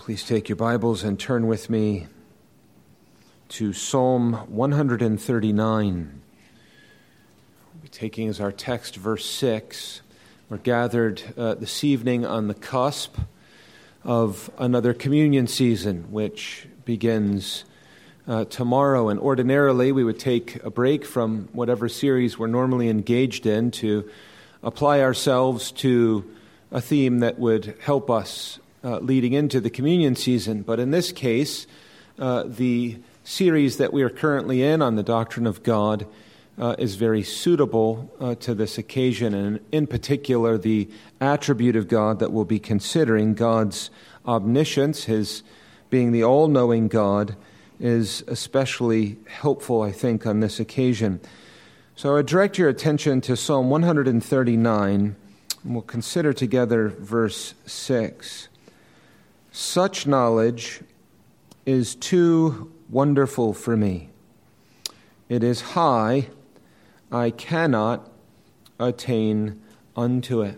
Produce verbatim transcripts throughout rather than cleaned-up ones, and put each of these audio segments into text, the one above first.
Please take your Bibles and turn with me to Psalm one thirty-nine. We'll be taking as our text verse six. We're gathered uh, this evening on the cusp of another communion season, which begins uh, tomorrow. And ordinarily, we would take a break from whatever series we're normally engaged in to apply ourselves to a theme that would help us Uh, leading into the communion season. But in this case, uh, the series that we are currently in on the doctrine of God uh, is very suitable uh, to this occasion, and in particular, the attribute of God that we'll be considering, God's omniscience, His being the all-knowing God, is especially helpful, I think, on this occasion. So I direct your attention to Psalm one thirty-nine, and we'll consider together verse six. Such knowledge is too wonderful for me. It is high, I cannot attain unto it.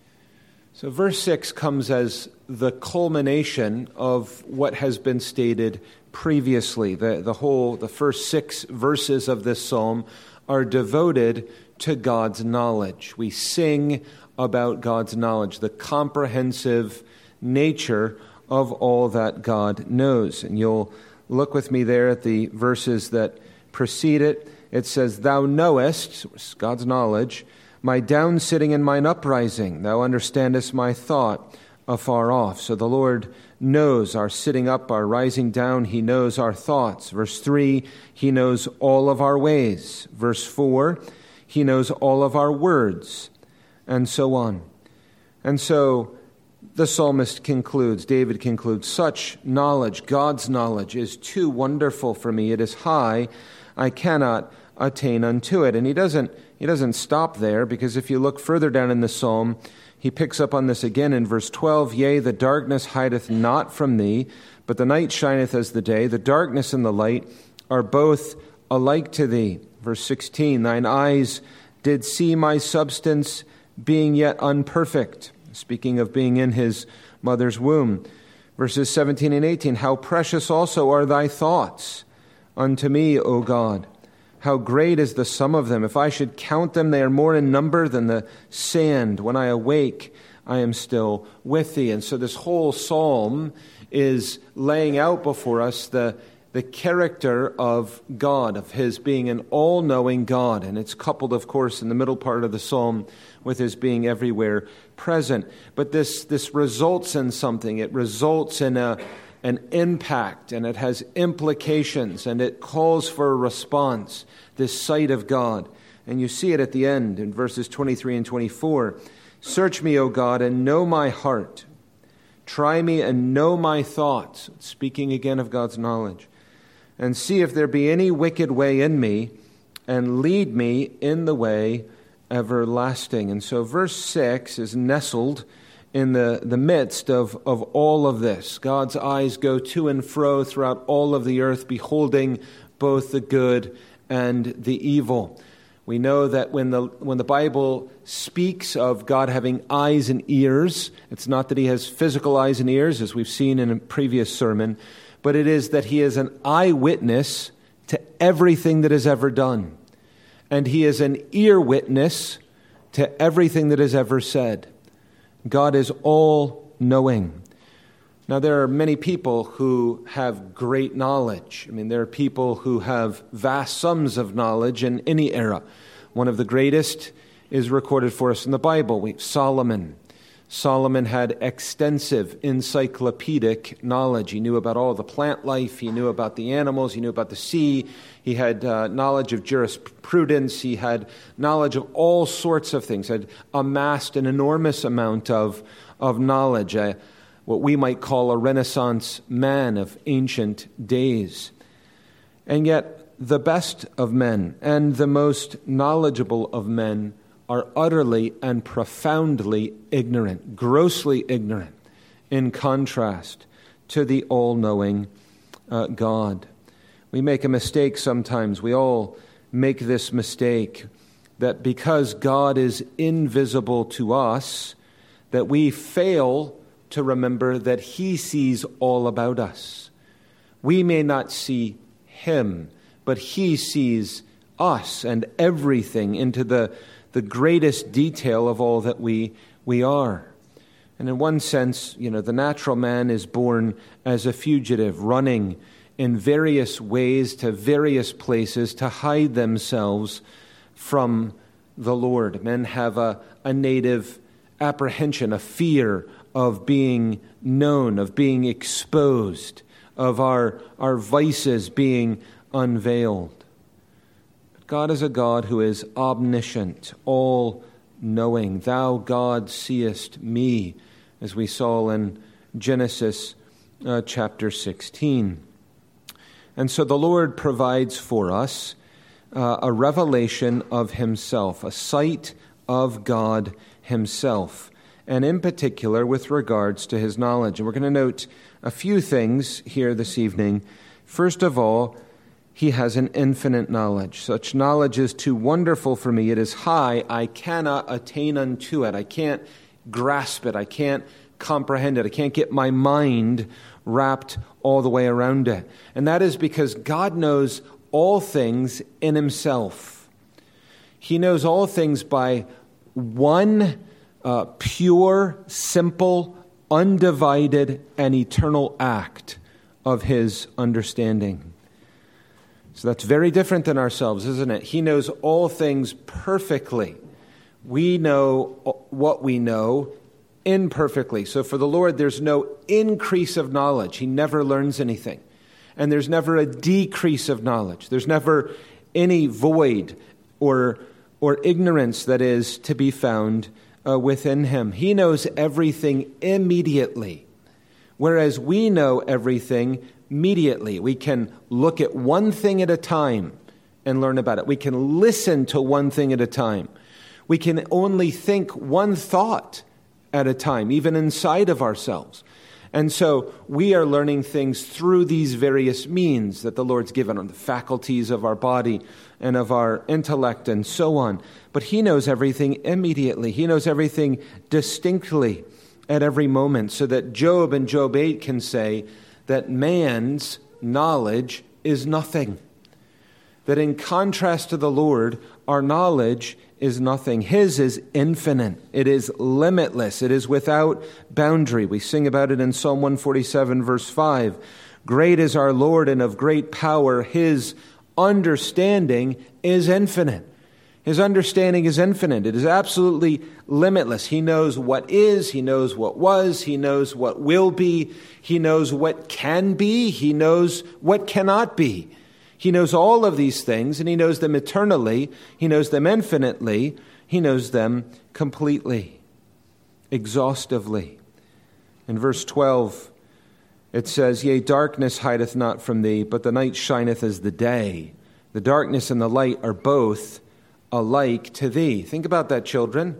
So verse six comes as the culmination of what has been stated previously. The, the whole, the first six verses of this psalm are devoted to God's knowledge. We sing about God's knowledge, the comprehensive nature of all that God knows. And you'll look with me there at the verses that precede it. It says, Thou knowest, God's knowledge, my down sitting and mine uprising. Thou understandest my thought afar off. So the Lord knows our sitting up, our rising down. He knows our thoughts. Verse three, He knows all of our ways. Verse four, He knows all of our words, and so on. And so the psalmist concludes, David concludes, such knowledge, God's knowledge, is too wonderful for me. It is high, I cannot attain unto it. And he doesn't he doesn't stop there, because if you look further down in the psalm, he picks up on this again in verse twelve. Yea, the darkness hideth not from thee, but the night shineth as the day. The darkness and the light are both alike to thee. Verse sixteen, thine eyes did see my substance being yet unperfect. Speaking of being in his mother's womb. Verses seventeen and eighteen, how precious also are thy thoughts unto me, O God. How great is the sum of them. If I should count them, they are more in number than the sand. When I awake, I am still with thee. And so this whole psalm is laying out before us the, the character of God, of His being an all-knowing God. And it's coupled, of course, in the middle part of the psalm with His being everywhere present. But this this results in something. It results in a an impact, and it has implications, and it calls for a response, this sight of God. And you see it at the end in verses twenty-three and twenty-four. Search me, O God, and know my heart. Try me and know my thoughts. Speaking again of God's knowledge. And see if there be any wicked way in me, and lead me in the way everlasting. And so verse six is nestled in the, the midst of, of all of this. God's eyes go to and fro throughout all of the earth, beholding both the good and the evil. We know that when the when the Bible speaks of God having eyes and ears, it's not that He has physical eyes and ears, as we've seen in a previous sermon, but it is that He is an eyewitness to everything that is ever done. And He is an ear witness to everything that is ever said. God is all-knowing. Now, there are many people who have great knowledge. I mean, there are people who have vast sums of knowledge in any era. One of the greatest is recorded for us in the Bible. We, Solomon. Solomon had extensive encyclopedic knowledge. He knew about all the plant life. He knew about the animals. He knew about the sea. He had uh, knowledge of jurisprudence. He had knowledge of all sorts of things. Had amassed an enormous amount of, of knowledge, uh, what we might call a Renaissance man of ancient days. And yet, the best of men and the most knowledgeable of men are utterly and profoundly ignorant, grossly ignorant, in contrast to the all-knowing uh, God. We make a mistake sometimes. We all make this mistake, that because God is invisible to us, that we fail to remember that he sees all about us. We may not see him, but he sees us and everything into the, the greatest detail of all that we, we are. And in one sense, you know, the natural man is born as a fugitive, running in various ways to various places to hide themselves from the Lord. Men have a, a native apprehension, a fear of being known, of being exposed, of our, our vices being unveiled. But God is a God who is omniscient, all-knowing. Thou, God, seest me, as we saw in Genesis uh, chapter sixteen. And so the Lord provides for us uh, a revelation of himself, a sight of God himself, and in particular with regards to his knowledge. And we're going to note a few things here this evening. First of all, he has an infinite knowledge. Such knowledge is too wonderful for me. It is high. I cannot attain unto it. I can't grasp it. I can't comprehend it. I can't get my mind wrapped all the way around it. And that is because God knows all things in himself. He knows all things by one uh, pure, simple, undivided, and eternal act of his understanding. So that's very different than ourselves, isn't it? He knows all things perfectly. We know what we know imperfectly. So for the Lord, there's no increase of knowledge. He never learns anything. And there's never a decrease of knowledge. There's never any void or, or ignorance that is to be found uh, within him. He knows everything immediately, whereas we know everything mediately. We can look at one thing at a time and learn about it. We can listen to one thing at a time. We can only think one thought at a time, even inside of ourselves. And so we are learning things through these various means that the Lord's given on the faculties of our body and of our intellect and so on. But he knows everything immediately. He knows everything distinctly at every moment, so that Job in Job eight can say that man's knowledge is nothing. That in contrast to the Lord, our knowledge is nothing. His is infinite. It is limitless. It is without boundary. We sing about it in Psalm one forty-seven, verse five. Great is our Lord and of great power. His understanding is infinite. His understanding is infinite. It is absolutely limitless. He knows what is. He knows what was. He knows what will be. He knows what can be. He knows what cannot be. He knows all of these things, and he knows them eternally. He knows them infinitely. He knows them completely, exhaustively. In verse twelve, it says, Yea, darkness hideth not from thee, but the night shineth as the day. The darkness and the light are both alike to thee. Think about that, children.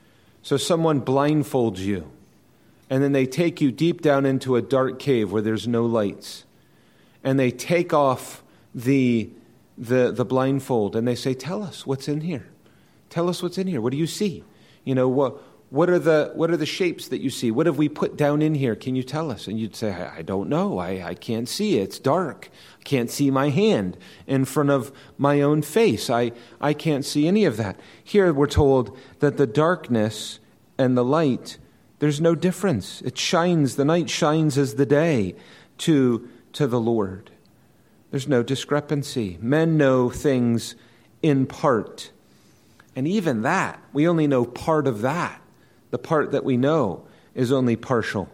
So someone blindfolds you, and then they take you deep down into a dark cave where there's no lights, and they take off the the the blindfold, and they say, tell us what's in here. Tell us what's in here. What do you see? You know, what what are the what are the shapes that you see? What have we put down in here? Can you tell us? And you'd say, I, I don't know. I, I can't see. It's dark. I can't see my hand in front of my own face. I, I can't see any of that. Here we're told that the darkness and the light, there's no difference. It shines, the night shines as the day to, to the Lord. There's no discrepancy. Men know things in part. And even that, we only know part of that. The part that we know is only partial.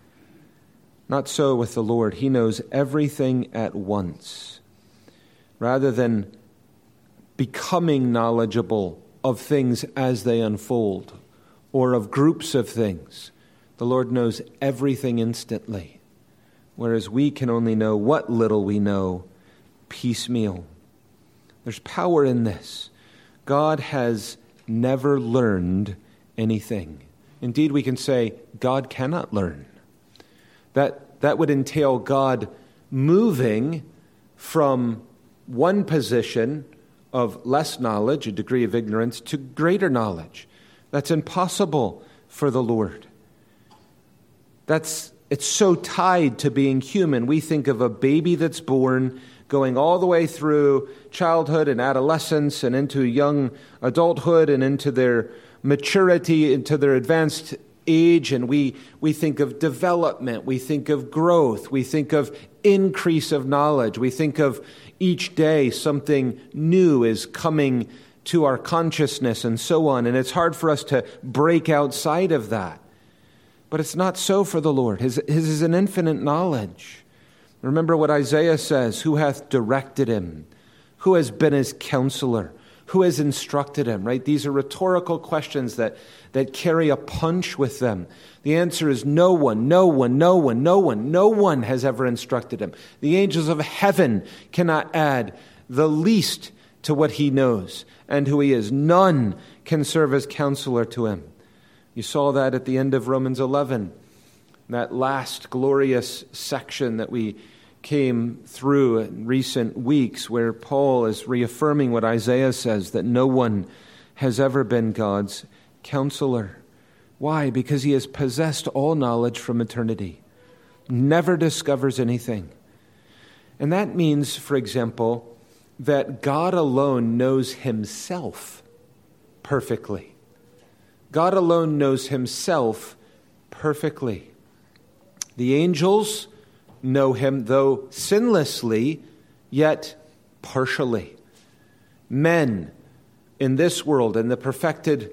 Not so with the Lord. He knows everything at once. Rather than becoming knowledgeable of things as they unfold, or of groups of things, the Lord knows everything instantly. Whereas we can only know what little we know piecemeal. There's power in this. God has never learned anything. Indeed, we can say God cannot learn. That, that would entail God moving from one position of less knowledge, a degree of ignorance, to greater knowledge. That's impossible for the Lord. That's it's so tied to being human. We think of a baby that's born, going all the way through childhood and adolescence and into young adulthood and into their maturity, into their advanced age, and we, we think of development, we think of growth, we think of increase of knowledge, we think of each day something new is coming to our consciousness and so on, and it's hard for us to break outside of that. But it's not so for the Lord. His, his is an infinite knowledge. Remember what Isaiah says, who hath directed him? Who has been his counselor? Who has instructed him, right? These are rhetorical questions that, that carry a punch with them. The answer is no one, no one, no one, no one. No one has ever instructed him. The angels of heaven cannot add the least to what he knows and who he is. None can serve as counselor to him. You saw that at the end of Romans eleven, that last glorious section that we came through in recent weeks, where Paul is reaffirming what Isaiah says, that no one has ever been God's counselor. Why? Because he has possessed all knowledge from eternity, never discovers anything. And that means, for example, that God alone knows himself perfectly. God alone knows himself perfectly. The angels know him, though sinlessly, yet partially. Men in this world, and the perfected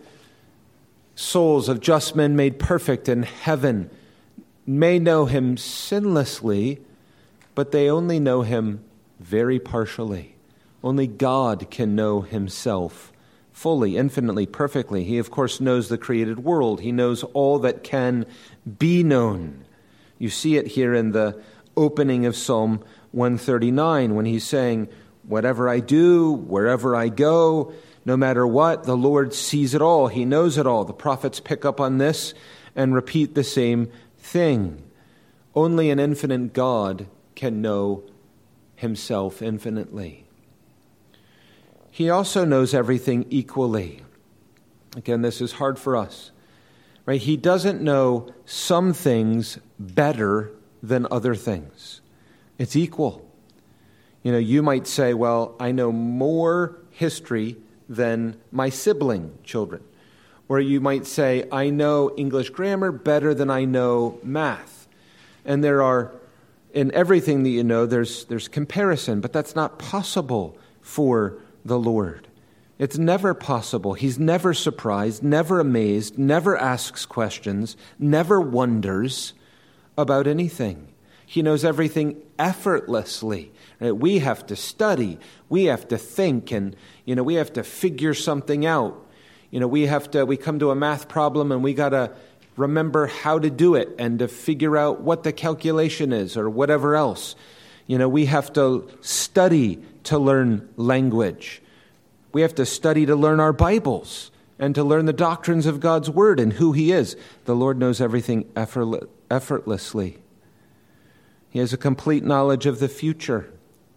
souls of just men made perfect in heaven, may know him sinlessly, but they only know him very partially. Only God can know himself fully, infinitely, perfectly. He, of course, knows the created world. He knows all that can be known. You see it here in the opening of Psalm one thirty-nine when he's saying, whatever I do, wherever I go, no matter what, the Lord sees it all. He knows it all. The prophets pick up on this and repeat the same thing. Only an infinite God can know himself infinitely. He also knows everything equally. Again, this is hard for us, right? He doesn't know some things better than other things. It's equal. You know, you might say, well, I know more history than my sibling children. Or you might say, I know English grammar better than I know math. And there are, in everything that you know, there's there's comparison, but that's not possible for the Lord. It's never possible. He's never surprised, never amazed, never asks questions, never wonders about anything. He knows everything effortlessly. Right? We have to study. We have to think, and you know, we have to figure something out. You know, we have to. We come to a math problem, and we got to remember how to do it, and to figure out what the calculation is, or whatever else. You know, we have to study to learn language. We have to study to learn our Bibles and to learn the doctrines of God's Word and who He is. The Lord knows everything effortlessly. He has a complete knowledge of the future.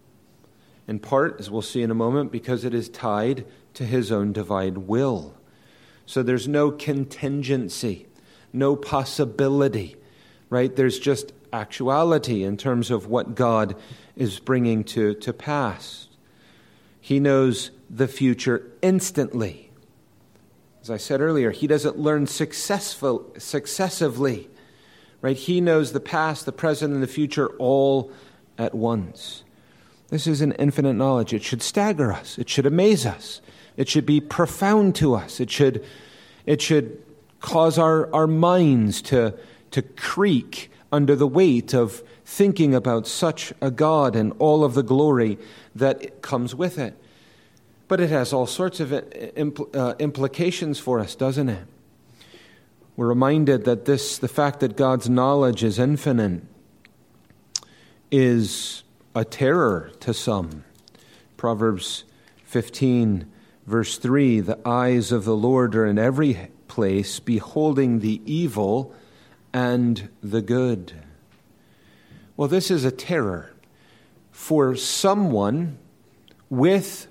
In part, as we'll see in a moment, because it is tied to His own divine will. So there's no contingency, no possibility, right? There's just actuality in terms of what God is bringing to, to pass. He knows the future instantly. As I said earlier, He doesn't learn successful, successively, right? He knows the past, the present, and the future all at once. This is an infinite knowledge. It should stagger us. It should amaze us. It should be profound to us. It should, it should cause our, our minds to, to creak under the weight of thinking about such a God and all of the glory that comes with it. But it has all sorts of impl- uh, implications for us, doesn't it? We're reminded that this, the fact that God's knowledge is infinite, is a terror to some. Proverbs fifteen, verse three, the eyes of the Lord are in every place, beholding the evil and the good. Well, this is a terror for someone with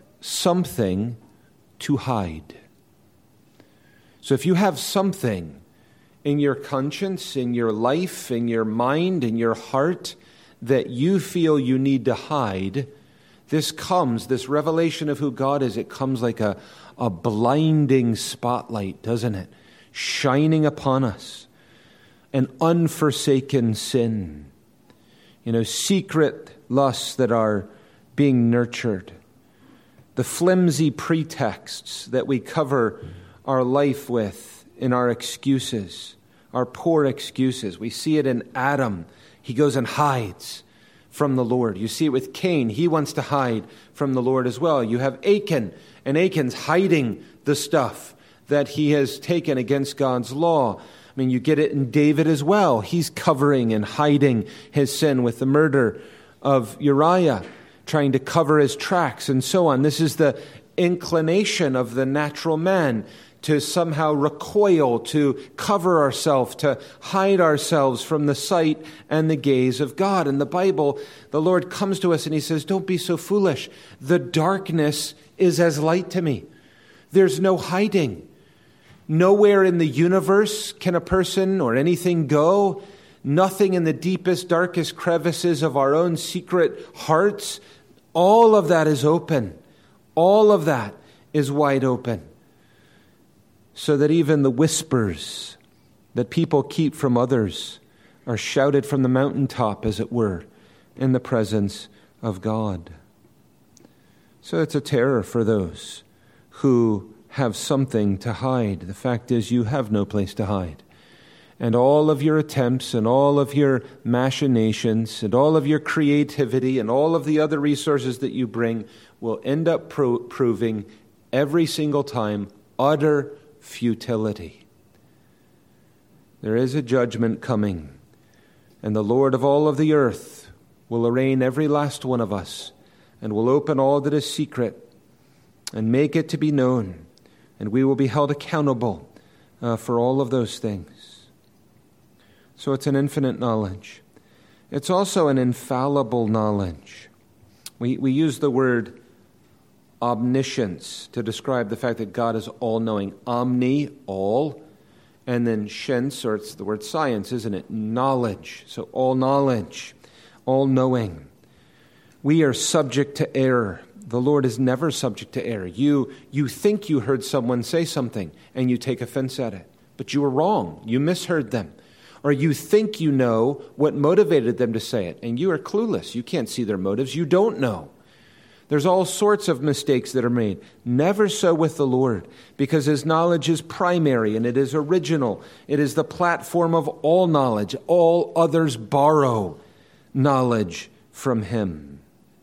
something to hide. So if you have something, in your conscience, in your life, in your mind, in your heart, that you feel you need to hide, this comes, this revelation of who God is, it comes like a, a blinding spotlight, doesn't it? Shining upon us. An unforsaken sin. You know, secret lusts that are being nurtured. The flimsy pretexts that we cover our life with in our excuses, our poor excuses. We see it in Adam. He goes and hides from the Lord. You see it with Cain. He wants to hide from the Lord as well. You have Achan, and Achan's hiding the stuff that he has taken against God's law. I mean, you get it in David as well. He's covering and hiding his sin with the murder of Uriah, trying to cover his tracks and so on. This is the inclination of the natural man to somehow recoil, to cover ourselves, to hide ourselves from the sight and the gaze of God. In the Bible, the Lord comes to us and he says, don't be so foolish. The darkness is as light to me. There's no hiding. Nowhere in the universe can a person or anything go. Nothing in the deepest, darkest crevices of our own secret hearts. All of that is open. All of that is wide open. So that even the whispers that people keep from others are shouted from the mountaintop, as it were, in the presence of God. So it's a terror for those who have something to hide. The fact is, you have no place to hide. And all of your attempts and all of your machinations and all of your creativity and all of the other resources that you bring will end up pro- proving every single time utter futility. There is a judgment coming, and the Lord of all of the earth will arraign every last one of us and will open all that is secret and make it to be known, and we will be held accountable uh, for all of those things. So it's an infinite knowledge. It's also an infallible knowledge. We, we use the word omniscience to describe the fact that God is all-knowing. Omni, all, and then science, or it's the word science, isn't it? Knowledge. So all knowledge, all-knowing. We are subject to error. The Lord is never subject to error. You, you think you heard someone say something, and you take offense at it. But you were wrong. You misheard them. Or you think you know what motivated them to say it, and you are clueless. You can't see their motives. You don't know. There's all sorts of mistakes that are made. Never so with the Lord, because his knowledge is primary and it is original. It is the platform of all knowledge. All others borrow knowledge from him.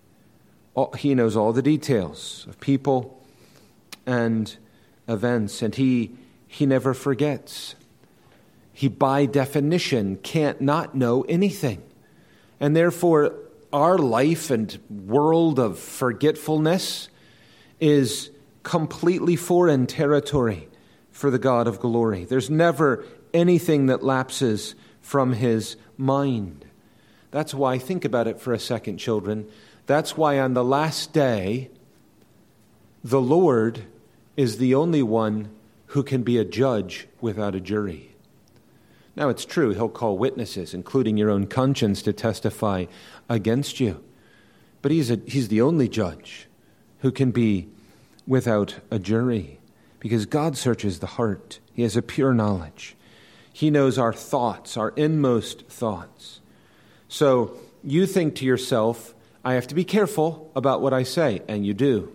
He knows all the details of people and events, and he, he never forgets. He, by definition, can't not know anything. And therefore, our life and world of forgetfulness is completely foreign territory for the God of glory. There's never anything that lapses from his mind. That's why, think about it for a second, children. That's why on the last day, the Lord is the only one who can be a judge without a jury. Now, it's true, he'll call witnesses, including your own conscience, to testify against you. But he's, a, he's the only judge who can be without a jury, because God searches the heart. He has a pure knowledge. He knows our thoughts, our inmost thoughts. So you think to yourself, I have to be careful about what I say, and you do.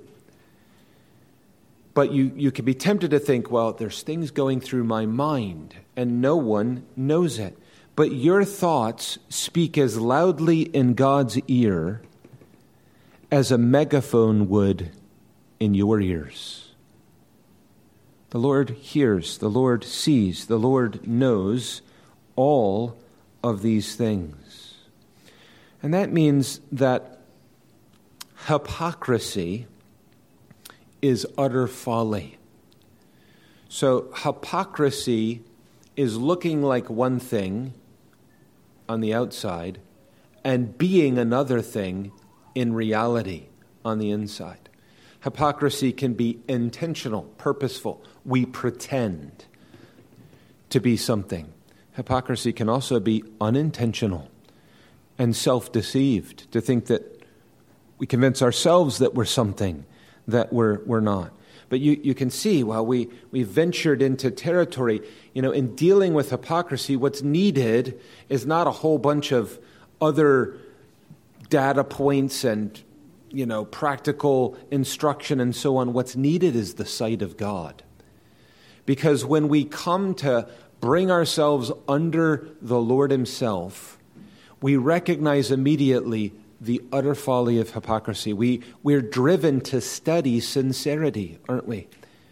But you, you can be tempted to think, well, there's things going through my mind, and no one knows it. But your thoughts speak as loudly in God's ear as a megaphone would in your ears. The Lord hears, the Lord sees, the Lord knows all of these things. And that means that hypocrisy is utter folly. So hypocrisy is looking like one thing on the outside and being another thing in reality on the inside. Hypocrisy can be intentional, purposeful. We pretend. to be something. Hypocrisy can also be unintentional and self-deceived, to think that we convince ourselves that we're something that we're we're not. But you, you can see, while we, we ventured into territory, you know, in dealing with hypocrisy, what's needed is not a whole bunch of other data points and, you know, practical instruction and so on. What's needed is the sight of God. Because when we come to bring ourselves under the Lord himself, we recognize immediately the utter folly of hypocrisy. We, we're driven to study sincerity, aren't we?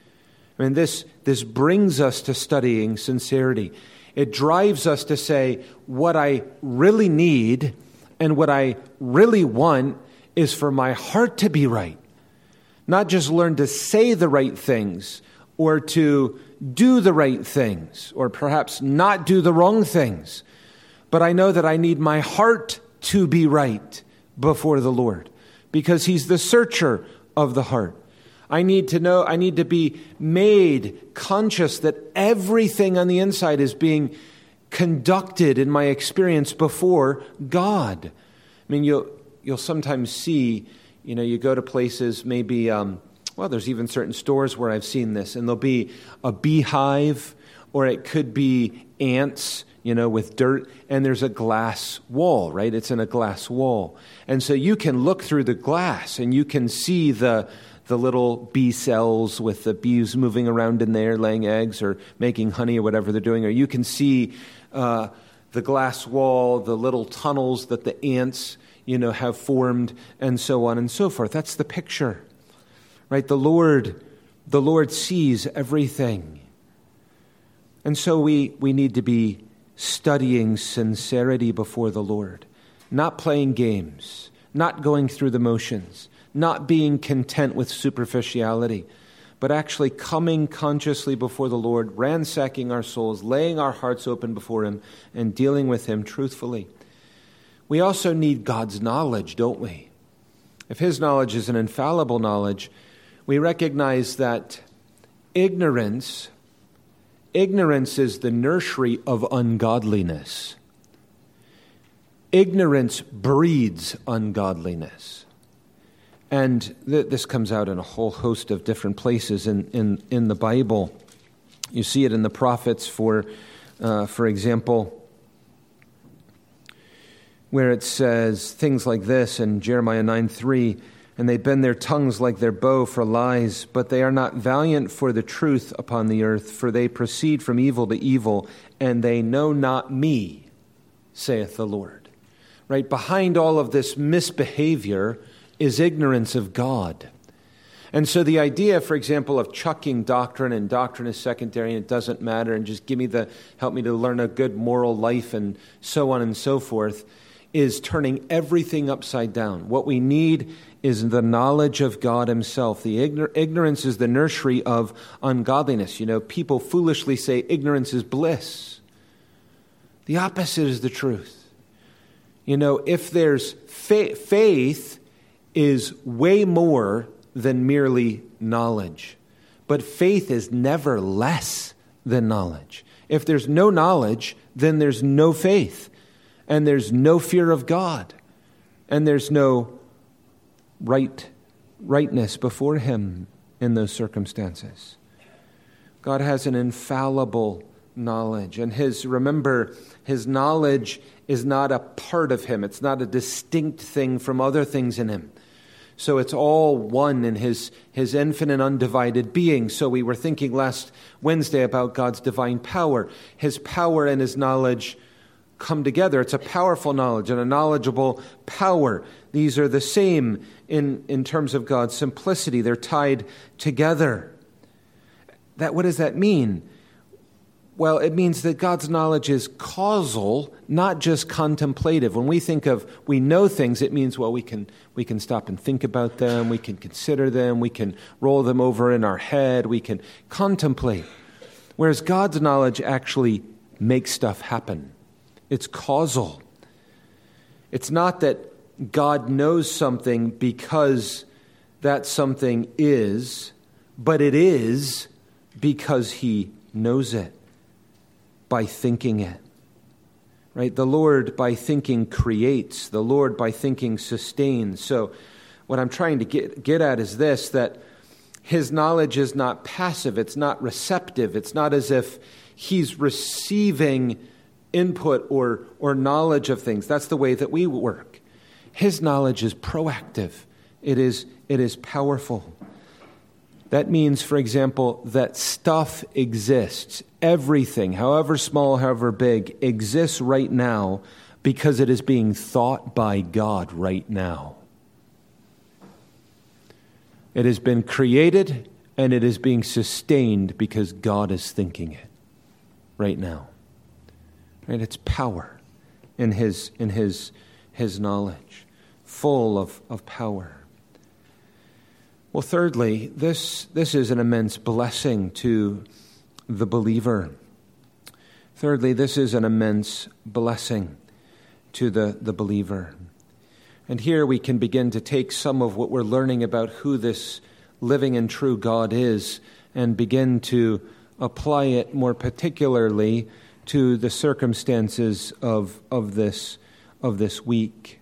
I mean, this, this brings us to studying sincerity. It drives us to say, what I really need and what I really want is for my heart to be right. Not just learn to say the right things or to do the right things or perhaps not do the wrong things. But I know that I need my heart to be right before the Lord, because he's the searcher of the heart. I need to know, I need to be made conscious that everything on the inside is being conducted in my experience before God. I mean, you'll, you'll sometimes see, you know, you go to places, maybe, um, well, there's even certain stores where I've seen this, and there'll be a beehive, or it could be ants, you know, with dirt, and there's a glass wall, right? It's in a glass wall. And so you can look through the glass and you can see the the little bee cells with the bees moving around in there, laying eggs or making honey or whatever they're doing. Or you can see uh, the glass wall, the little tunnels that the ants, you know, have formed, and so on and so forth. That's the picture, right? The Lord, the Lord sees everything. And so we, we need to be studying sincerity before the Lord, not playing games, not going through the motions, not being content with superficiality, but actually coming consciously before the Lord, ransacking our souls, laying our hearts open before him, and dealing with him truthfully. We also need God's knowledge, don't we? If his knowledge is an infallible knowledge, we recognize that ignorance Ignorance is the nursery of ungodliness. Ignorance breeds ungodliness. And th- this comes out in a whole host of different places in, in, in the Bible. You see it in the prophets, for, uh, for example, where it says things like this in Jeremiah nine three, and they bend their tongues like their bow for lies, but they are not valiant for the truth upon the earth, for they proceed from evil to evil, and they know not me, saith the Lord. Right behind all of this misbehavior is ignorance of God. And so the idea, for example, of chucking doctrine, and doctrine is secondary and it doesn't matter, and just give me the, help me to learn a good moral life and so on and so forth, is turning everything upside down. What we need is the knowledge of God himself. The ignor- ignorance is the nursery of ungodliness. You know, people foolishly say ignorance is bliss. The opposite is the truth. You know, if there's fa- faith is way more than merely knowledge. But faith is never less than knowledge. If there's no knowledge, then there's no faith. And there's no fear of God. And there's no right, rightness before him in those circumstances. God has an infallible knowledge. And his, remember, his knowledge is not a part of him. It's not a distinct thing from other things in him. So it's all one in his, his infinite undivided being. So we were thinking last Wednesday about God's divine power. His power and his knowledge come together. It's a powerful knowledge and a knowledgeable power. These are the same in, in terms of God's simplicity. They're tied together. That, what does that mean? Well, it means that God's knowledge is causal, not just contemplative. When we think of, we know things, it means, well, we can we can stop and think about them, we can consider them, we can roll them over in our head, we can contemplate. Whereas God's knowledge actually makes stuff happen. It's causal. It's not that God knows something because that something is, but it is because he knows it. by thinking it. Right? The Lord by thinking creates. The Lord by thinking sustains. So what I'm trying to get, get at is this, that his knowledge is not passive. It's not receptive. It's not as if he's receiving input or, or knowledge of things. That's the way that we work. His knowledge is proactive. It is, it is powerful. That means, for example, that stuff exists. Everything, however small, however big, exists right now because it is being thought by God right now. It has been created and it is being sustained because God is thinking it right now. Right? It's power in his in his his knowledge, full of, of power. Well, thirdly, this this is an immense blessing to the believer. Thirdly, this is an immense blessing to the, the believer. And here we can begin to take some of what we're learning about who this living and true God is and begin to apply it more particularly to the circumstances of, of this of this week.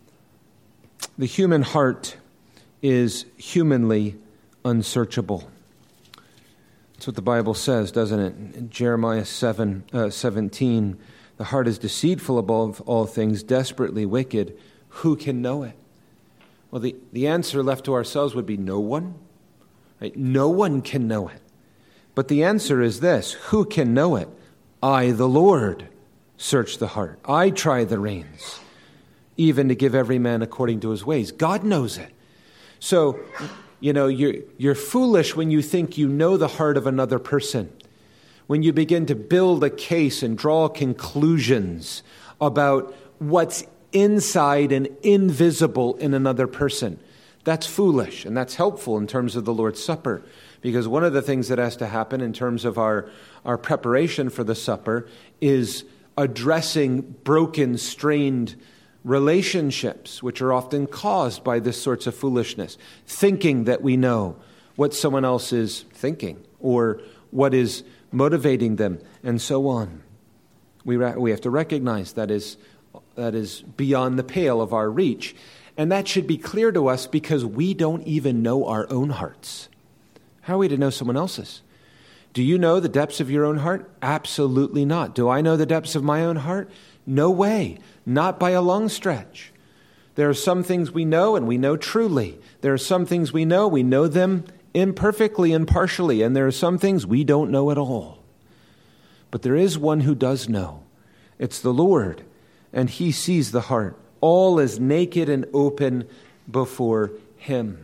The human heart is humanly unsearchable. That's what the Bible says, doesn't it? In Jeremiah seven, uh, seventeen, the heart is deceitful above all things, desperately wicked. Who can know it? Well, the, the answer left to ourselves would be no one. Right? No one can know it. But the answer is this: who can know it? I, the Lord, search the heart. I try the reins, even to give every man according to his ways. God knows it. So, you know, you're, you're foolish when you think you know the heart of another person. When you begin to build a case and draw conclusions about what's inside and invisible in another person. That's foolish, and that's helpful in terms of the Lord's Supper. Because one of the things that has to happen in terms of our, our preparation for the supper is addressing broken, strained relationships, which are often caused by this sorts of foolishness. Thinking that we know what someone else is thinking or what is motivating them, and so on. We, ra- we have to recognize that is, that is beyond the pale of our reach. And that should be clear to us because we don't even know our own hearts. How are we to know someone else's? Do you know the depths of your own heart? Absolutely not. Do I know the depths of my own heart? No way. Not by a long stretch. There are some things we know and we know truly. There are some things we know, we know them imperfectly and partially. And there are some things we don't know at all. But there is one who does know. It's the Lord. And he sees the heart. All is naked and open before him.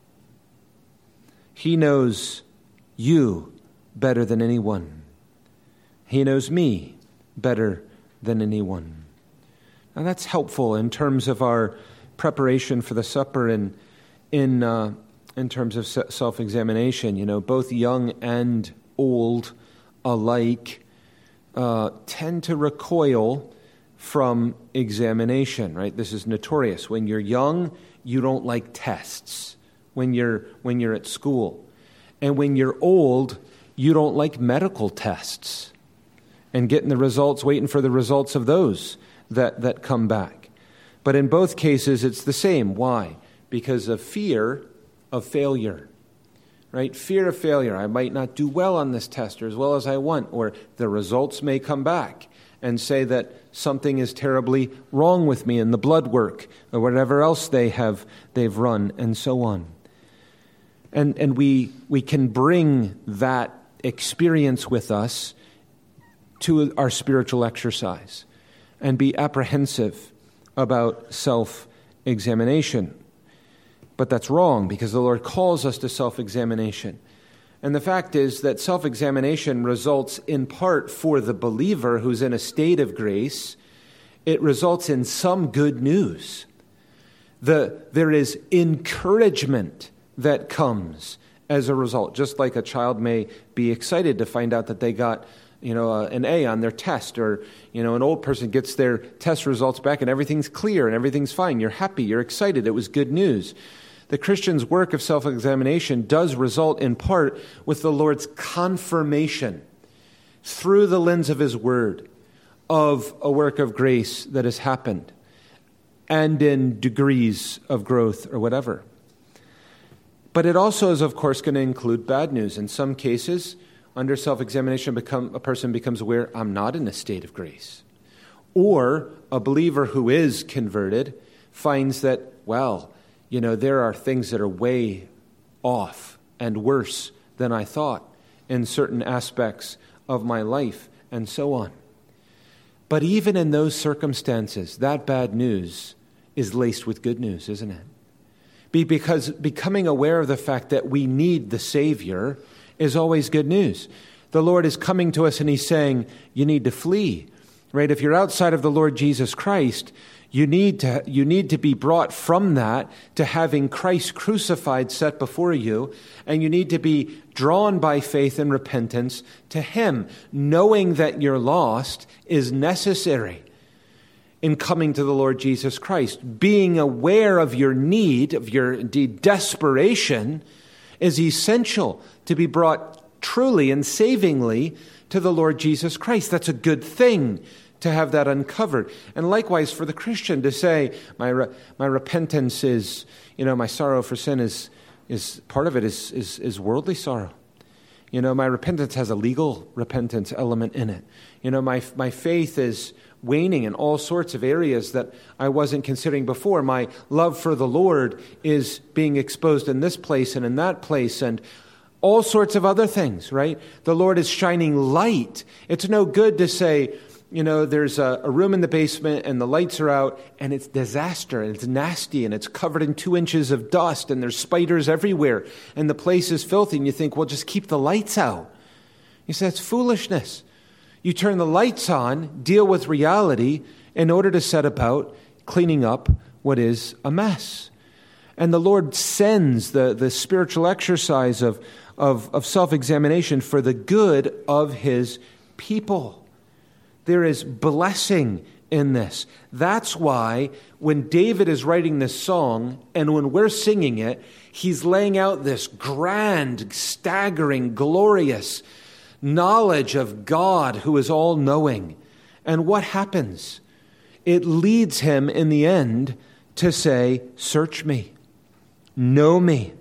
He knows you better than anyone. He knows me better than anyone. Now that's helpful in terms of our preparation for the supper and in uh, in terms of self-examination. You know, both young and old alike uh, tend to recoil from examination, right? This is notorious. When you're young, you don't like tests. When you're when you're at school. And when you're old, you don't like medical tests and getting the results, waiting for the results of those that, that come back. But in both cases, it's the same. Why? Because of fear of failure, right? Fear of failure. I might not do well on this test or as well as I want, or the results may come back and say that something is terribly wrong with me in the blood work or whatever else they have they've run, and so on. And and we we can bring that experience with us to our spiritual exercise and be apprehensive about self-examination. But that's wrong because the Lord calls us to self-examination. And the fact is that self-examination results in part for the believer who's in a state of grace, it results in some good news. The, there is encouragement that comes as a result. Just like a child may be excited to find out that they got, you know, uh, an A on their test, or, you know, an old person gets their test results back and everything's clear and everything's fine. You're happy, you're excited, it was good news. The Christian's work of self-examination does result in part with the Lord's confirmation through the lens of his word, of a work of grace that has happened, and in degrees of growth or whatever. But it also is, of course, going to include bad news. In some cases, under self-examination, become, a person becomes aware, I'm not in a state of grace. Or a believer who is converted finds that, well, you know, there are things that are way off and worse than I thought in certain aspects of my life, and so on. But even in those circumstances, that bad news is laced with good news, isn't it? Be because becoming aware of the fact that we need the Savior is always good news. The Lord is coming to us and he's saying, you need to flee, right? If you're outside of the Lord Jesus Christ, you need to, you need to be brought from that to having Christ crucified set before you, and you need to be drawn by faith and repentance to him. Knowing that you're lost is necessary in coming to the Lord Jesus Christ. Being aware of your need, of your indeed desperation, is essential to be brought truly and savingly to the Lord Jesus Christ. That's a good thing to have that uncovered. And likewise for the Christian to say, my re- my repentance is, you know, my sorrow for sin is, is part of it is, is, is worldly sorrow. You know, my repentance has a legal repentance element in it. You know, my my faith is waning in all sorts of areas that I wasn't considering before. My love for the Lord is being exposed in this place and in that place and all sorts of other things, right? The Lord is shining light. It's no good to say, you know, there's a, a room in the basement and the lights are out and it's disaster and it's nasty and it's covered in two inches of dust and there's spiders everywhere and the place is filthy, and you think, well, just keep the lights out. You say, that's foolishness. You turn the lights on, deal with reality in order to set about cleaning up what is a mess. And the Lord sends the, the spiritual exercise of, of, of self-examination for the good of his people. There is blessing in this. That's why when David is writing this song and when we're singing it, he's laying out this grand, staggering, glorious knowledge of God who is all-knowing. And what happens? It leads him in the end to say, search me, know me,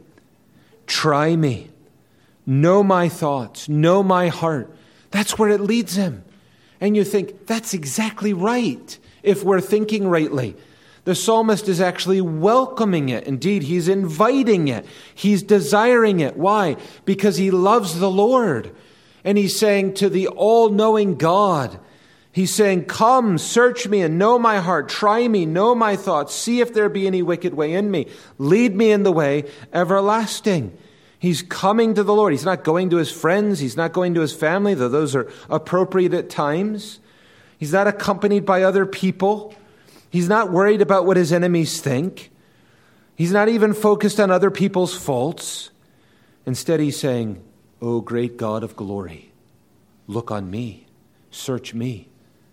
try me, know my thoughts, know my heart. That's where it leads him. And you think, that's exactly right, if we're thinking rightly. The psalmist is actually welcoming it. Indeed, he's inviting it. He's desiring it. Why? Because he loves the Lord. And he's saying to the all-knowing God, he's saying, come, search me and know my heart. Try me, know my thoughts. See if there be any wicked way in me. Lead me in the way everlasting. He's coming to the Lord. He's not going to his friends. He's not going to his family, though those are appropriate at times. He's not accompanied by other people. He's not worried about what his enemies think. He's not even focused on other people's faults. Instead, he's saying, O great God of glory, look on me, search me,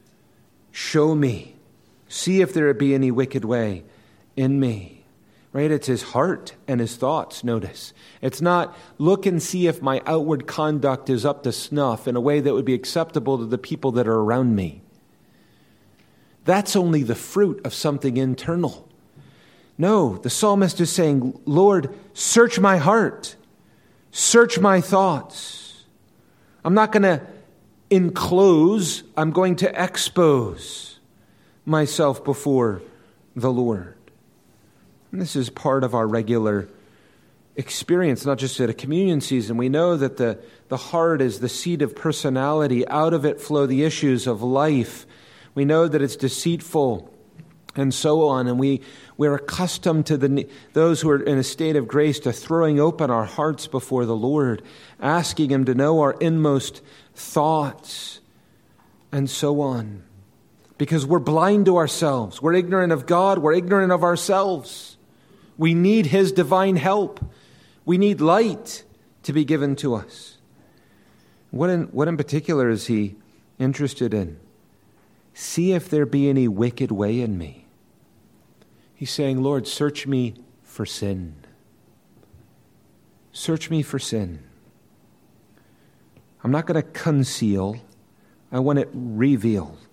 show me, see if there be any wicked way in me. Right? It's his heart and his thoughts, notice. It's not look and see if my outward conduct is up to snuff in a way that would be acceptable to the people that are around me. That's only the fruit of something internal. No, the psalmist is saying, Lord, search my heart. Search my thoughts. I'm not going to enclose. I'm going to expose myself before the Lord. And this is part of our regular experience, not just at a communion season. We know that the, the heart is the seat of personality. Out of it flow the issues of life. We know that it's deceitful and so on. And we, we're accustomed to the those who are in a state of grace to throwing open our hearts before the Lord, asking him to know our inmost thoughts and so on. Because we're blind to ourselves. We're ignorant of God. We're ignorant of ourselves. We need his divine help. We need light to be given to us. What in, what in particular is he interested in? See if there be any wicked way in me. He's saying, Lord, search me for sin. Search me for sin. I'm not going to conceal I want it revealed.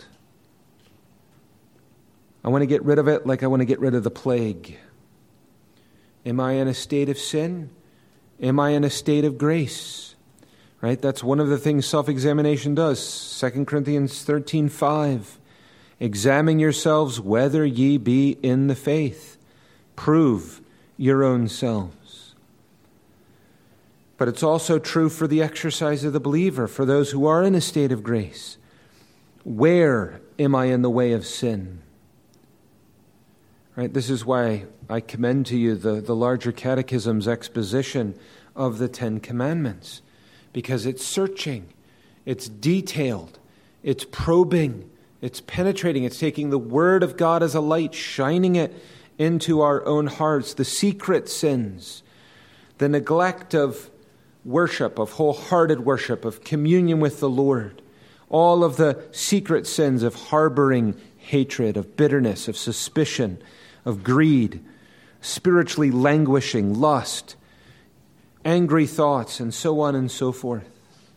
I want to get rid of it like I want to get rid of the plague. Am I in a state of sin? Am I in a state of grace? Right? That's one of the things self-examination does. Second Corinthians thirteen five. Examine yourselves whether ye be in the faith. Prove your own selves. But it's also true for the exercise of the believer, for those who are in a state of grace. Where am I in the way of sin? Right? This is why I commend to you the, the larger catechism's exposition of the Ten Commandments. Because it's searching, it's detailed, it's probing, it's penetrating, it's taking the Word of God as a light, shining it into our own hearts, the secret sins, the neglect of worship, of wholehearted worship, of communion with the Lord, all of the secret sins of harboring hatred, of bitterness, of suspicion, of greed, spiritually languishing, lust, angry thoughts, and so on and so forth.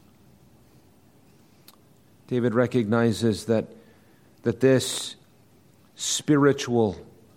David recognizes that, that this spiritual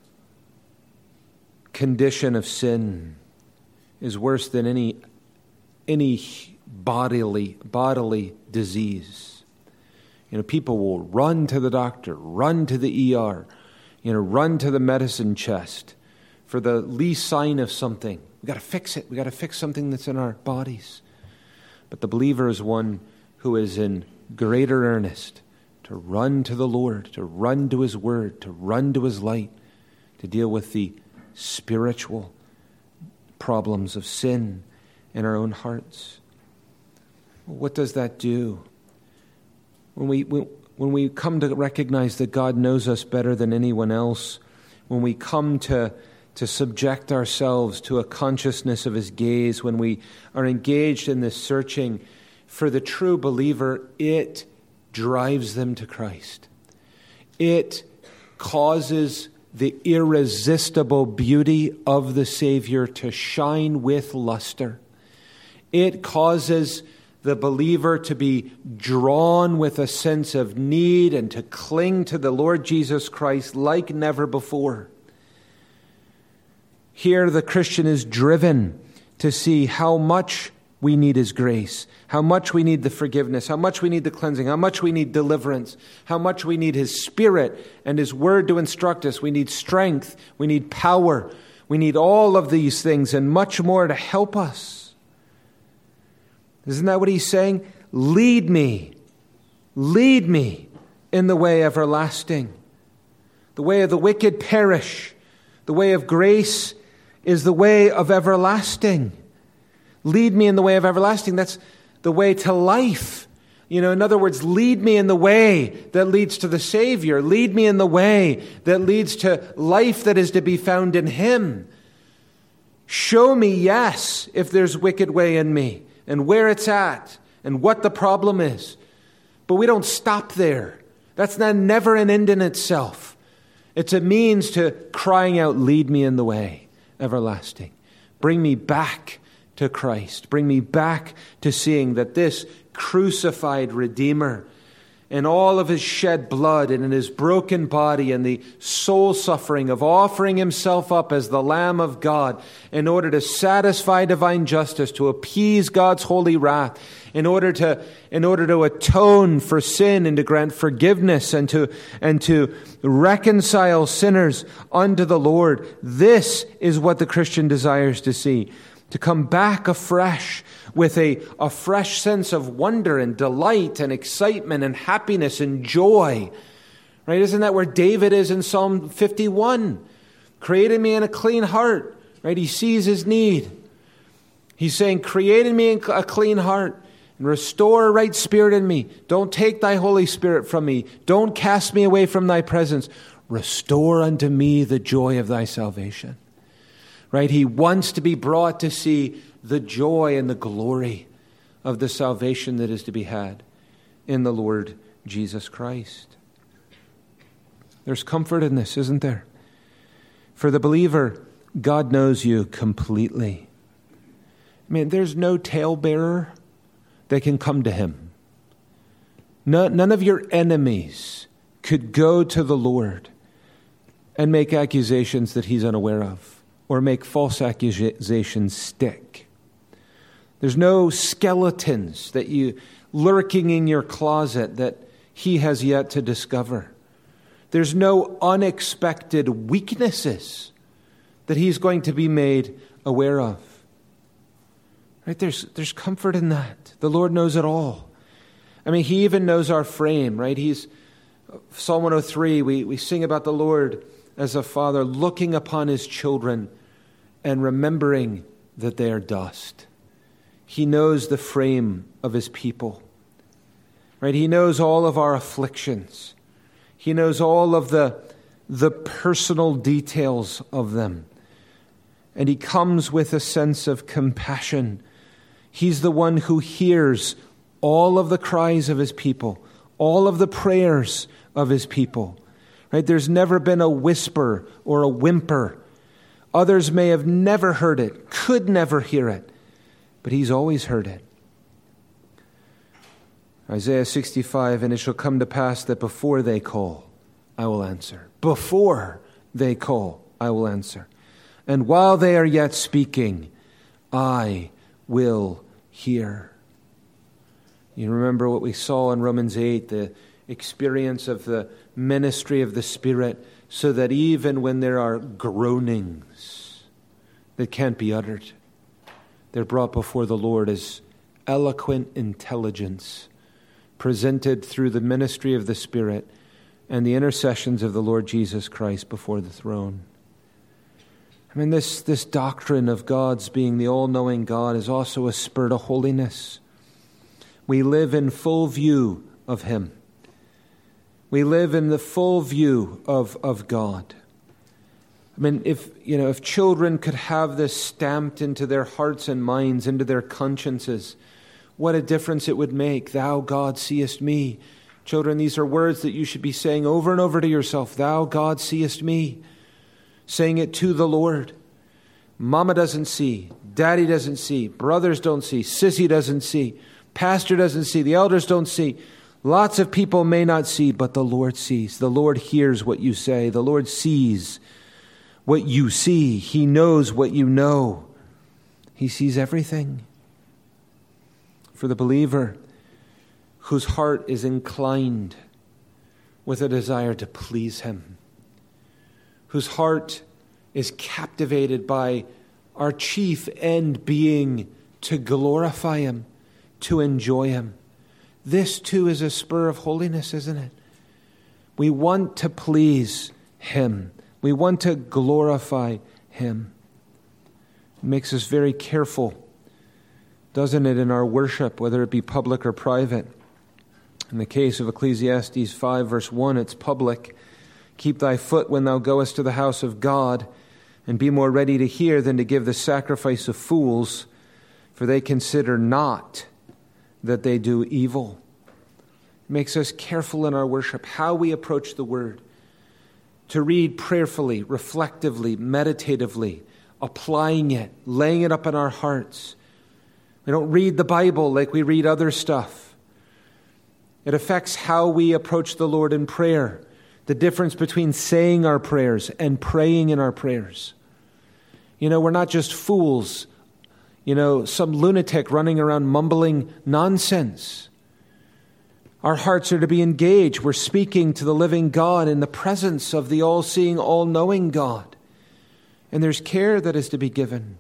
condition of sin is worse than any, any bodily, bodily disease. You know, people will run to the doctor, run to the E R, you know, run to the medicine chest for the least sign of something. We've got to fix it. We've got to fix something that's in our bodies. But the believer is one who is in greater earnest to run to the Lord, to run to His Word, to run to His light, to deal with the spiritual problems of sin in our own hearts. What does that do? When we, when we come to recognize that God knows us better than anyone else, when we come to to subject ourselves to a consciousness of His gaze, when we are engaged in this searching, for the true believer, it drives them to Christ. It causes the irresistible beauty of the Savior to shine with luster. It causes the believer to be drawn with a sense of need and to cling to the Lord Jesus Christ like never before. Here the Christian is driven to see how much we need His grace, how much we need the forgiveness, how much we need the cleansing, how much we need deliverance, how much we need His Spirit and His Word to instruct us. We need strength, we need power, we need all of these things and much more to help us. Isn't that what He's saying? Lead me, lead me in the way everlasting. The way of the wicked perish, the way of grace is the way of everlasting. Lead me in the way of everlasting. That's the way to life. You know, in other words, lead me in the way that leads to the Savior. Lead me in the way that leads to life that is to be found in Him. Show me, yes, if there's wicked way in me and where it's at and what the problem is. But we don't stop there. That's not never an end in itself. It's a means to crying out, lead me in the way everlasting. Bring me back to Christ. Bring me back to seeing that this crucified Redeemer and all of His shed blood and in His broken body and the soul suffering of offering Himself up as the Lamb of God in order to satisfy divine justice, to appease God's holy wrath, in order to in order to atone for sin and to grant forgiveness and to and to reconcile sinners unto the Lord. This is what the Christian desires to see. To come back afresh with a, a fresh sense of wonder and delight and excitement and happiness and joy. Right? Isn't that where David is in Psalm fifty-one? Create in me in a clean heart. Right? He sees his need. He's saying, create in me a clean heart and restore a right spirit in me. Don't take thy Holy Spirit from me. Don't cast me away from thy presence. Restore unto me the joy of thy salvation. Right? He wants to be brought to see the joy and the glory of the salvation that is to be had in the Lord Jesus Christ. There's comfort in this, isn't there? For the believer, God knows you completely. I mean, there's no talebearer that can come to Him. None, none of your enemies could go to the Lord and make accusations that he's unaware of, or make false accusations stick. There's no skeletons that you lurking in your closet that he has yet to discover. There's no unexpected weaknesses that he's going to be made aware of. Right? There's, there's comfort in that. The Lord knows it all. I mean, he even knows our frame, right? He's Psalm one oh three, we, we sing about the Lord as a father looking upon his children and remembering that they are dust. He knows the frame of his people. Right? He knows all of our afflictions. He knows all of the, the personal details of them. And he comes with a sense of compassion. He's the one who hears all of the cries of his people, all of the prayers of his people. Right? There's never been a whisper or a whimper. Others may have never heard it, could never hear it, but he's always heard it. Isaiah sixty-five, and it shall come to pass that before they call, I will answer. Before they call, I will answer. And while they are yet speaking, I will hear. You remember what we saw in Romans eight, the experience of the ministry of the Spirit, so that even when there are groanings that can't be uttered, they're brought before the Lord as eloquent intelligence, presented through the ministry of the Spirit and the intercessions of the Lord Jesus Christ before the throne. I mean, this, this doctrine of God's being the all-knowing God is also a spur to holiness. We live in full view of him. We live in the full view of, of God. I mean, if you know, if children could have this stamped into their hearts and minds, into their consciences, what a difference it would make. Thou, God, seest me. Children, these are words that you should be saying over and over to yourself. Thou, God, seest me. Saying it to the Lord. Mama doesn't see. Daddy doesn't see. Brothers don't see. Sissy doesn't see. Pastor doesn't see. The elders don't see. Lots of people may not see, but the Lord sees. The Lord hears what you say. The Lord sees what you see. He knows what you know. He sees everything. For the believer whose heart is inclined with a desire to please him, whose heart is captivated by our chief end being to glorify him, to enjoy him. This too is a spur of holiness, isn't it? We want to please him. We want to glorify him. It makes us very careful, doesn't it, in our worship, whether it be public or private. In the case of Ecclesiastes five, verse one, it's public. Keep thy foot when thou goest to the house of God, and be more ready to hear than to give the sacrifice of fools, for they consider not that they do evil. It makes us careful in our worship, how we approach the Word, to read prayerfully, reflectively, meditatively, applying it, laying it up in our hearts. We don't read the Bible like we read other stuff. It affects how we approach the Lord in prayer, the difference between saying our prayers and praying in our prayers. You know, we're not just fools, you know, some lunatic running around mumbling nonsense. Our hearts are to be engaged. We're speaking to the living God in the presence of the all-seeing, all-knowing God. And there's care that is to be given.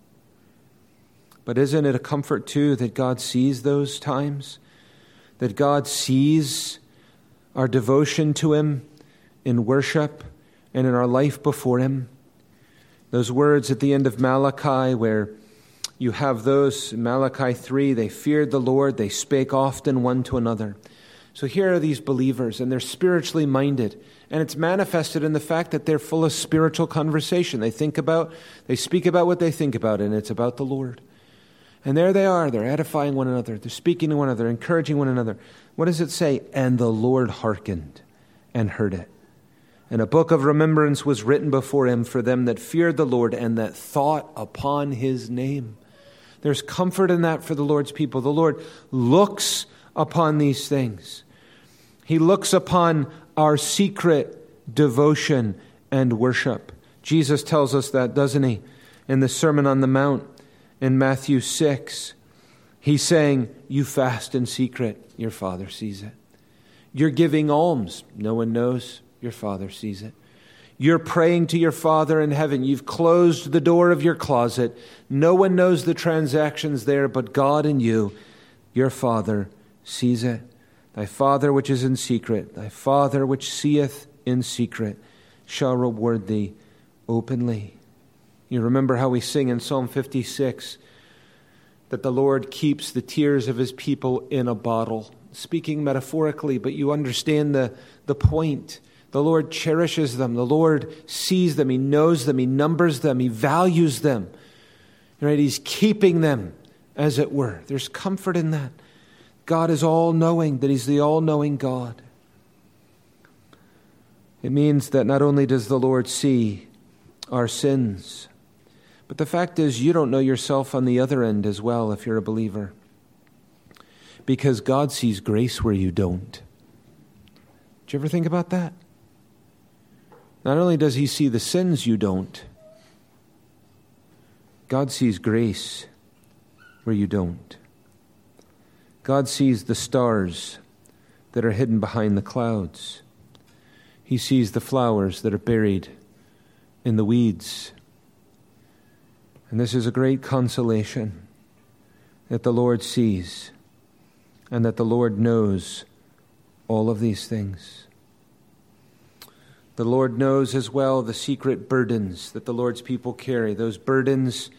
But isn't it a comfort, too, that God sees those times? That God sees our devotion to him in worship and in our life before him? Those words at the end of Malachi where you have those, in Malachi three, they feared the Lord, they spake often one to another. So here are these believers, and they're spiritually minded. And it's manifested in the fact that they're full of spiritual conversation. They think about, they speak about what they think about, and it's about the Lord. And there they are, they're edifying one another, they're speaking to one another, encouraging one another. What does it say? And the Lord hearkened and heard it. And a book of remembrance was written before him for them that feared the Lord and that thought upon his name. There's comfort in that for the Lord's people. The Lord looks upon these things. He looks upon our secret devotion and worship. Jesus tells us that, doesn't he? In the Sermon on the Mount in Matthew six, he's saying, you fast in secret, your Father sees it. You're giving alms, no one knows, your Father sees it. You're praying to your Father in heaven. You've closed the door of your closet. No one knows the transactions there but God and you. Your Father sees it. Thy Father which is in secret, thy Father which seeth in secret, shall reward thee openly. You remember how we sing in Psalm fifty-six that the Lord keeps the tears of his people in a bottle. Speaking metaphorically, but you understand the, the point. The Lord cherishes them. The Lord sees them. He knows them. He numbers them. He values them. Right? He's keeping them, as it were. There's comfort in that. God is all-knowing, that he's the all-knowing God. It means that not only does the Lord see our sins, but the fact is you don't know yourself on the other end as well if you're a believer. Because God sees grace where you don't. Did you ever think about that? Not only does he see the sins you don't, God sees grace where you don't. God sees the stars that are hidden behind the clouds. He sees the flowers that are buried in the weeds. And this is a great consolation that the Lord sees and that the Lord knows all of these things. The Lord knows as well the secret burdens that the Lord's people carry. Those burdens,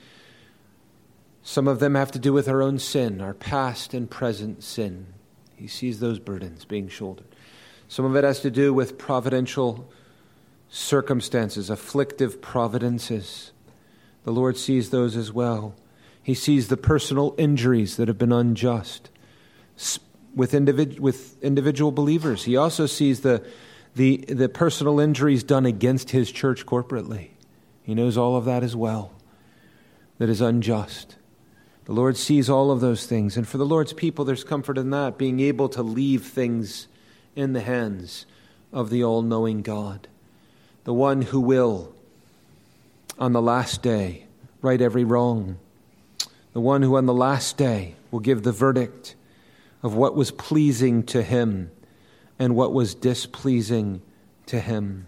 some of them have to do with our own sin, our past and present sin. He sees those burdens being shouldered. Some of it has to do with providential circumstances, afflictive providences. The Lord sees those as well. He sees the personal injuries that have been unjust with, individ- with individual believers. He also sees the The, the personal injuries done against his church corporately. He knows all of that as well, that is unjust. The Lord sees all of those things. And for the Lord's people, there's comfort in that, being able to leave things in the hands of the all-knowing God, the one who will, on the last day, right every wrong, the one who on the last day will give the verdict of what was pleasing to him and what was displeasing to him.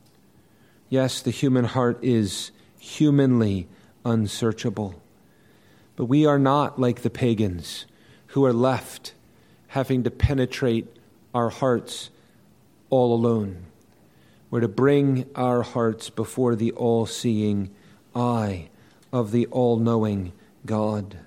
Yes, the human heart is humanly unsearchable. But we are not like the pagans who are left having to penetrate our hearts all alone. We're to bring our hearts before the all-seeing eye of the all-knowing God.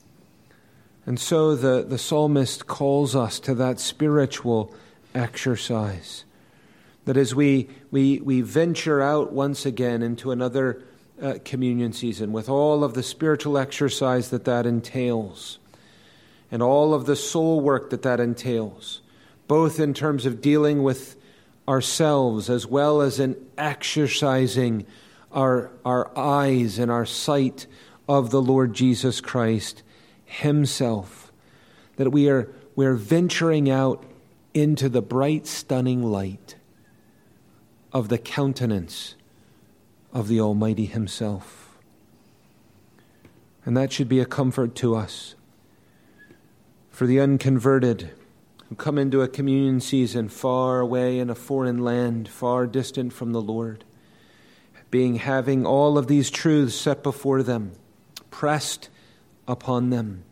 And so the, the psalmist calls us to that spiritual exercise. That as we, we, we venture out once again into another uh, communion season with all of the spiritual exercise that that entails and all of the soul work that that entails, both in terms of dealing with ourselves as well as in exercising our, our eyes and our sight of the Lord Jesus Christ himself, that we are, we are venturing out into the bright, stunning light of the countenance of the Almighty himself. And that should be a comfort to us. For the unconverted who come into a communion season far away in a foreign land, far distant from the Lord, being having all of these truths set before them, pressed upon them.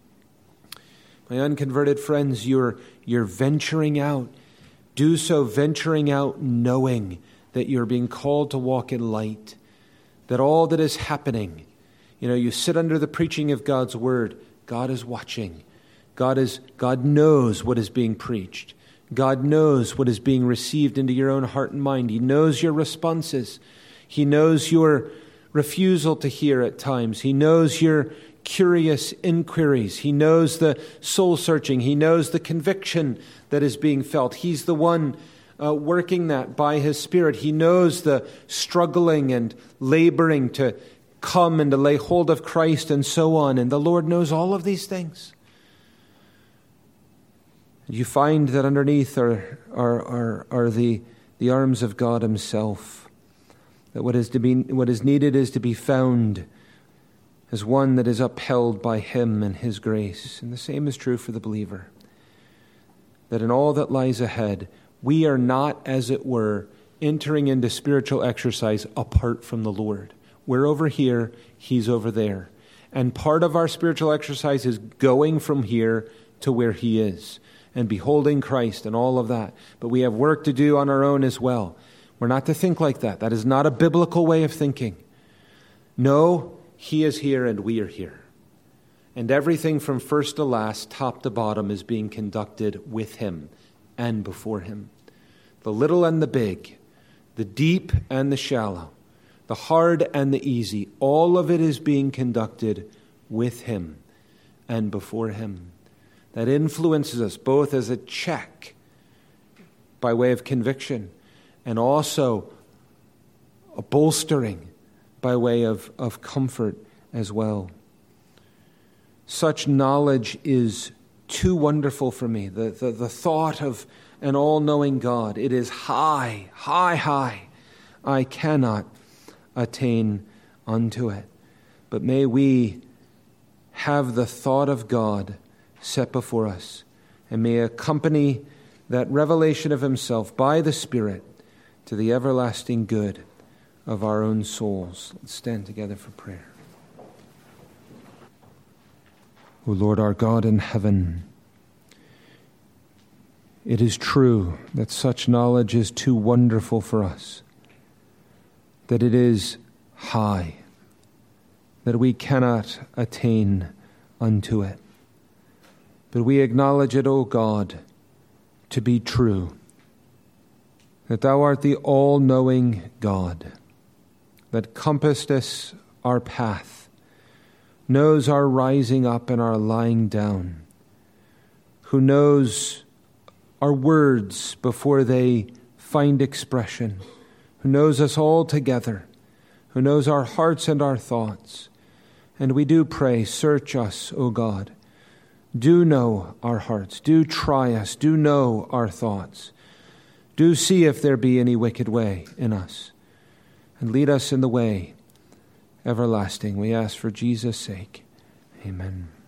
My unconverted friends, you're, you're venturing out. Do so venturing out knowing that you're being called to walk in light, that all that is happening, you know, you sit under the preaching of God's word, God is watching. God is, God knows what is being preached. God knows what is being received into your own heart and mind. He knows your responses. He knows your refusal to hear at times. He knows your curious inquiries. He knows the soul searching. He knows the conviction that is being felt. He's the one uh, working that by his Spirit. He knows the struggling and laboring to come and to lay hold of Christ and so on. And the Lord knows all of these things. And you find that underneath are, are, are, are the, the arms of God himself. That what is to be, what is needed is to be found as one that is upheld by him and his grace. And the same is true for the believer. That in all that lies ahead, we are not, as it were, entering into spiritual exercise apart from the Lord. We're over here, he's over there. And part of our spiritual exercise is going from here to where he is and beholding Christ and all of that. But we have work to do on our own as well. We're not to think like that. That is not a biblical way of thinking. No, he is here and we are here. And everything from first to last, top to bottom, is being conducted with him and before him. The little and the big, the deep and the shallow, the hard and the easy, all of it is being conducted with him and before him. That influences us both as a check by way of conviction and also a bolstering by way of, of comfort as well. Such knowledge is too wonderful for me. The, the, the thought of an all-knowing God, it is high, high, high. I cannot attain unto it. But may we have the thought of God set before us, and may accompany that revelation of himself by the Spirit to the everlasting good of our own souls. Let's stand together for prayer. O Lord our God in heaven, it is true that such knowledge is too wonderful for us, that it is high, that we cannot attain unto it. But we acknowledge it, O God, to be true, that thou art the all-knowing God, that compassest our path, knows our rising up and our lying down, who knows our words before they find expression, who knows us all together, who knows our hearts and our thoughts. And we do pray, search us, O God. Do know our hearts. Do try us. Do know our thoughts. Do see if there be any wicked way in us. And lead us in the way everlasting. We ask for Jesus' sake. Amen.